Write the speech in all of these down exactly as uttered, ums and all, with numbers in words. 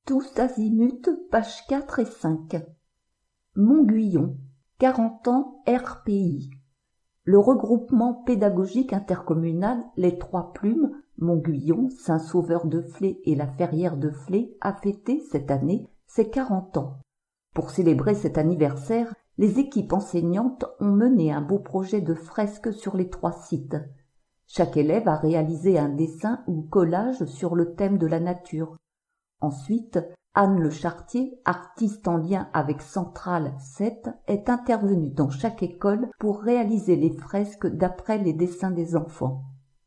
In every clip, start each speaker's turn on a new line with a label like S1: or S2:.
S1: Tous azimuts, pages quatre et cinq. Montguyon, quarante ans R P I. Le regroupement pédagogique intercommunal Les Trois Plumes, Montguyon, Saint-Sauveur-de-Flé et la Ferrière de Flé a fêté cette année ses quarante ans. Pour célébrer cet anniversaire, les équipes enseignantes ont mené un beau projet de fresque sur les trois sites. Chaque élève a réalisé un dessin ou collage sur le thème de la nature. Ensuite, Anne Le Chartier, artiste en lien avec Centrale sept, est intervenue dans chaque école pour réaliser les fresques d'après les dessins des enfants.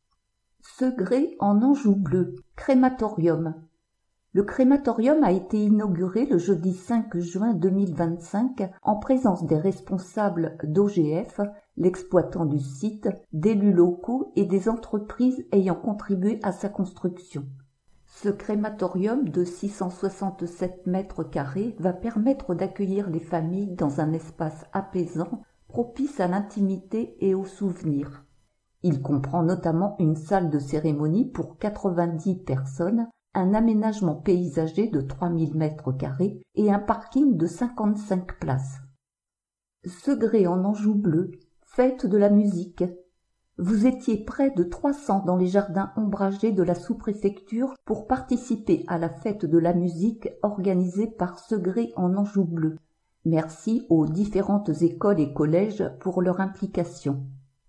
S1: Segré en Anjou bleu, crématorium. Le crématorium a été inauguré le jeudi cinq juin deux mille vingt-cinq en présence des responsables d'O G F, l'exploitant du site, d'élus locaux et des entreprises ayant contribué à sa construction. Ce crématorium de six cent soixante-sept mètres carrés va permettre d'accueillir les familles dans un espace apaisant, propice à l'intimité et aux souvenirs. Il comprend notamment une salle de cérémonie pour quatre-vingt-dix personnes, un aménagement paysager de trois mille mètres carrés et un parking de cinquante-cinq places. Segré en Anjou bleu, fête de la musique. Vous étiez près de trois cents dans les jardins ombragés de la sous-préfecture pour participer à la fête de la musique organisée par Segré en Anjou bleu. Merci aux différentes écoles et collèges pour leur implication.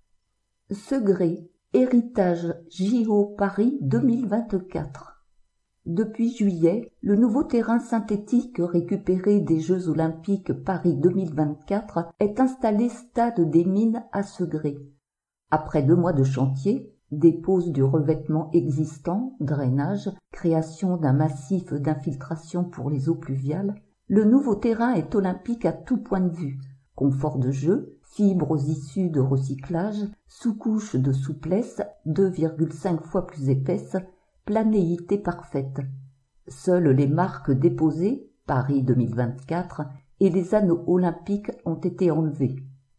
S1: Segré, héritage J O Paris deux mille vingt-quatre. Depuis juillet, le nouveau terrain synthétique récupéré des Jeux Olympiques Paris deux mille vingt-quatre est installé stade des Mines à Segré. Après deux mois de chantier, dépose du revêtement existant, drainage, création d'un massif d'infiltration pour les eaux pluviales, le nouveau terrain est olympique à tout point de vue. Confort de jeu, fibres issues de recyclage, sous-couche de souplesse deux virgule cinq fois plus épaisse, planéité parfaite. Seules les marques déposées, Paris deux mille vingt-quatre, et les anneaux olympiques ont été enlevés.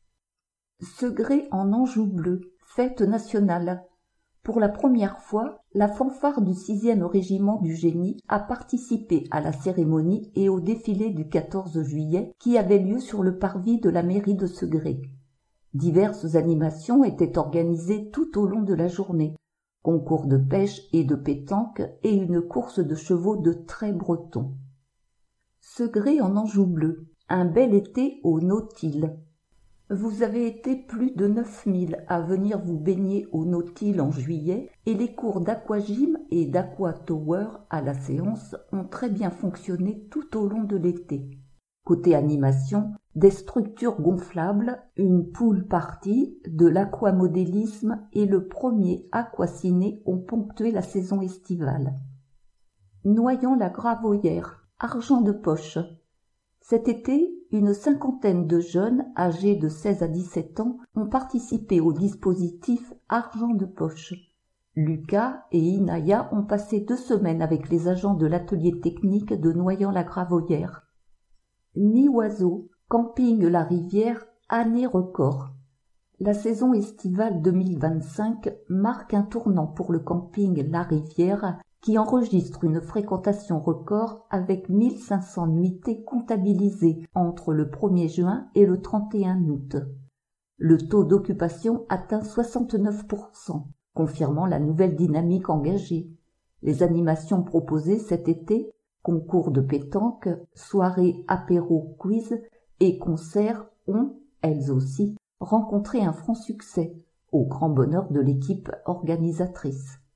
S1: Segré en Anjou bleu, fête nationale. Pour la première fois, la fanfare du sixième régiment du génie a participé à la cérémonie et au défilé du quatorze juillet qui avait lieu sur le parvis de la mairie de Segré. Diverses animations étaient organisées tout au long de la journée. Concours de pêche et de pétanque et une course de chevaux de trait breton. Segré en Anjou bleu, un bel été au Nautile. Vous avez été plus de neuf mille à venir vous baigner au Nautile en juillet et les cours d'aquagym et d'aquatower à la séance ont très bien fonctionné tout au long de l'été. Côté animation, des structures gonflables, une pool party, de l'aquamodélisme et le premier aquaciné ont ponctué la saison estivale. Noyant-la-Gravoyère, argent de poche. Cet été, une cinquantaine de jeunes âgés de seize à dix-sept ans ont participé au dispositif Argent de poche. Lucas et Inaya ont passé deux semaines avec les agents de l'atelier technique de Noyant-la-Gravoyère. Nid oiseau, camping La Rivière, année record. La saison estivale deux mille vingt-cinq marque un tournant pour le camping La Rivière qui enregistre une fréquentation record avec mille cinq cents nuitées comptabilisées entre le premier juin et le trente et un août. Le taux d'occupation atteint soixante-neuf pour cent, confirmant la nouvelle dynamique engagée. Les animations proposées cet été, concours de pétanque, soirées apéro quiz et concerts ont, elles aussi, rencontré un franc succès, au grand bonheur de l'équipe organisatrice.